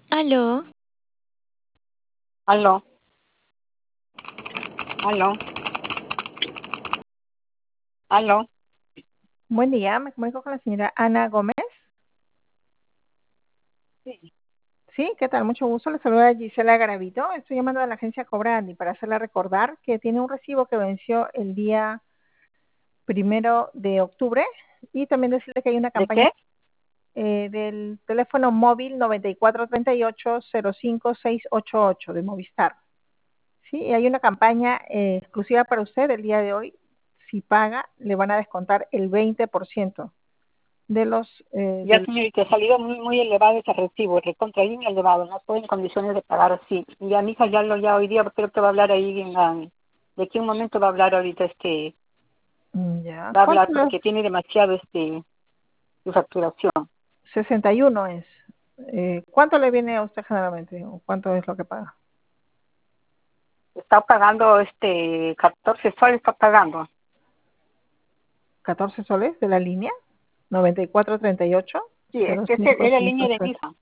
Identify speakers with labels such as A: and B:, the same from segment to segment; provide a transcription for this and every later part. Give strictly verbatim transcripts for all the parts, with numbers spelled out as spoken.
A: Aló,
B: Aló, aló, aló.
C: Buen día, me comunico con la señora Ana Gómez.
B: Sí.
C: Sí, ¿qué tal? Mucho gusto. Le saluda Gisela Garavito. Estoy llamando a la agencia Cobrandi para hacerle recordar que tiene un recibo que venció el día primero de octubre y también decirle que hay una
B: ¿De
C: campaña
B: qué?
C: eh, del teléfono móvil noventa y cuatro treinta y ocho cero cinco seis ocho ocho de Movistar. Sí, y hay una campaña eh, exclusiva para usted el día de hoy. Si paga, le van a descontar el veinte por ciento de los eh,
B: Ya,
C: del
B: señorita, ha salido muy muy elevado ese recibo, recontra bien elevado, no estoy en condiciones de pagar así. Y a mi hija ya lo ya hoy día creo que va a hablar ahí en la, de aquí a un momento va a hablar ahorita este,
C: ya.
B: va a hablar
C: ¿Cuánto?
B: porque tiene demasiado este su facturación.
C: sesenta y uno es. Eh, ¿Cuánto le viene a usted generalmente? ¿O cuánto es lo que paga?
B: Está pagando este catorce soles está pagando.
C: ¿catorce soles de la línea? noventa y cuatro treinta y ocho
B: Sí, es
C: cero
B: que ese-
C: cinco
B: es la
C: seis
B: línea de
C: ocho
B: mi
C: ocho.
B: hija.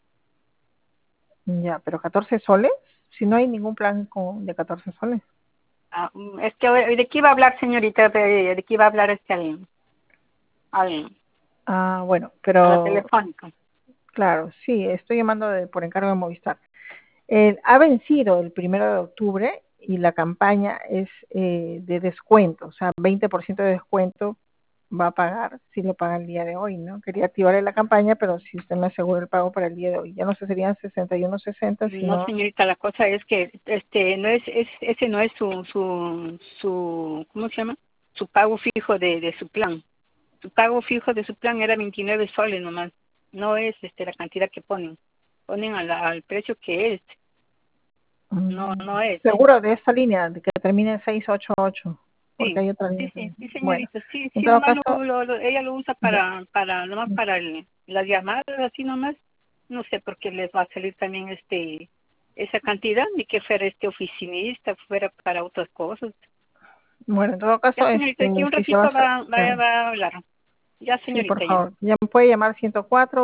C: Ya, pero catorce soles, si no hay ningún plan con, de catorce soles.
B: Ah, mm, es que hoy- ¿de qué iba a hablar, señorita? ¿De, de qué iba a hablar este al, al-
C: Ah, bueno,
B: a la
C: pero
B: telefónica?
C: claro, sí, estoy llamando de- por encargo de Movistar. Eh, ha vencido el primero de octubre y la campaña es eh, de descuento, o sea, veinte por ciento de descuento va a pagar si lo paga el día de hoy, ¿no? Quería activarle la campaña, pero si usted me asegura el pago para el día de hoy, ya no se serían sesenta y uno sesenta,
B: No,
C: sino,
B: señorita, la cosa es que este no es, es ese no es su su su ¿cómo se llama? Su pago fijo de, de su plan. Su pago fijo de su plan era veintinueve soles nomás. No es este la cantidad que ponen. Ponen a la- al precio que es. No
C: mm,
B: no es.
C: seguro de esta línea, de que termine en seiscientos ochenta y ocho, porque
B: Sí.
C: hay otra
B: Sí,
C: línea
B: sí,
C: también.
B: sí,
C: Bueno,
B: señorita. Sí,
C: en
B: sí,
C: todo
B: nomás
C: caso,
B: lo, lo, lo- ella lo usa
C: ya,
B: para para nomás para el, las llamadas así nomás. No sé por qué les va a salir también este esa cantidad ni que fuera este oficinista, fuera para otras cosas.
C: bueno, en todo
B: Ya,
C: caso,
B: señorita, aquí
C: este,
B: un
C: si se va a
B: ratito
C: hacer,
B: va, va,
C: ya,
B: va a hablar. Ya,
C: sí, por
B: señorita, ya.
C: favor, ya me puede llamar ciento cuatro